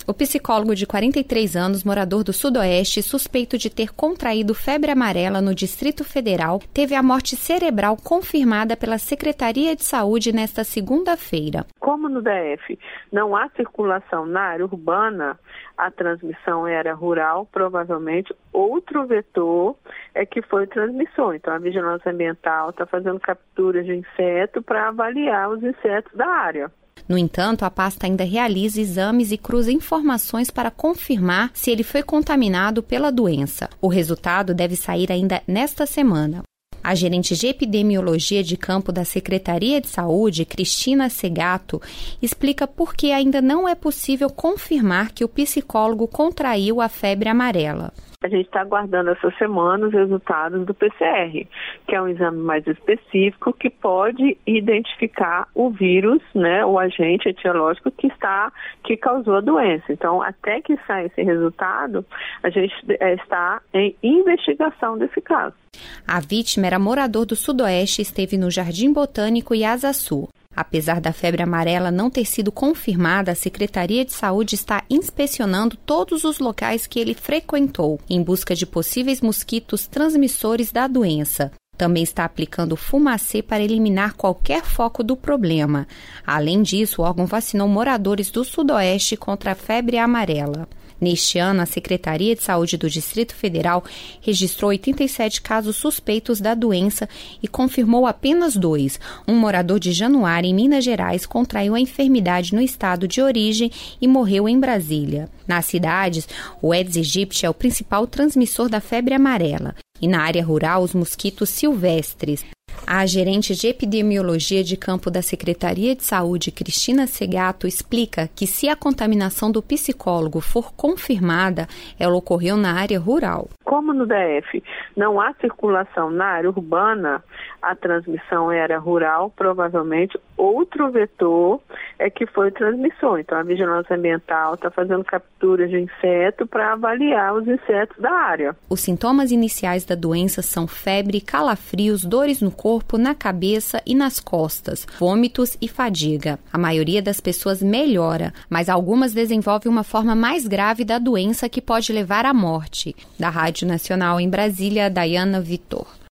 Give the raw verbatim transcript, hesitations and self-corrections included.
O psicólogo de quarenta e três anos, morador do Sudoeste, suspeito de ter contraído febre amarela no Distrito Federal, teve a morte cerebral confirmada pela Secretaria de Saúde nesta segunda-feira. Como no D F não há circulação na área urbana, a transmissão era rural, provavelmente outro vetor é que foi transmissão. Então a vigilância ambiental está fazendo capturas de inseto para avaliar os insetos da área. No entanto, a pasta ainda realiza exames e cruza informações para confirmar se ele foi contaminado pela doença. O resultado deve sair ainda nesta semana. A gerente de epidemiologia de campo da Secretaria de Saúde, Cristina Segato, explica por que ainda não é possível confirmar que o psicólogo contraiu a febre amarela. A gente está aguardando essa semana os resultados do P C R, que é um exame mais específico que pode identificar o vírus, né, o agente etiológico que está, que causou a doença. Então, até que saia esse resultado, a gente é, está em investigação desse caso. A vítima era morador do Sudoeste e esteve no Jardim Botânico e Asa Sul. Apesar da febre amarela não ter sido confirmada, a Secretaria de Saúde está inspecionando todos os locais que ele frequentou, em busca de possíveis mosquitos transmissores da doença. Também está aplicando fumacê para eliminar qualquer foco do problema. Além disso, o órgão vacinou moradores do Sudoeste contra a febre amarela. Neste ano, a Secretaria de Saúde do Distrito Federal registrou oitenta e sete casos suspeitos da doença e confirmou apenas dois. Um morador de Januário, em Minas Gerais, contraiu a enfermidade no estado de origem e morreu em Brasília. Nas cidades, o Aedes aegypti é o principal transmissor da febre amarela e na área rural, os mosquitos silvestres. A gerente de epidemiologia de campo da Secretaria de Saúde, Cristina Segato, explica que se a contaminação do psicólogo for confirmada, ela ocorreu na área rural. Como no D F não há circulação na área urbana, a transmissão era rural, provavelmente outro vetor é que foi transmissão. Então a vigilância ambiental está fazendo capturas de inseto para avaliar os insetos da área. Os sintomas iniciais da doença são febre, calafrios, dores no corpo, na cabeça e nas costas, vômitos e fadiga. A maioria das pessoas melhora, mas algumas desenvolvem uma forma mais grave da doença que pode levar à morte. Da Rádio Nacional em Brasília, Dayana Vitor.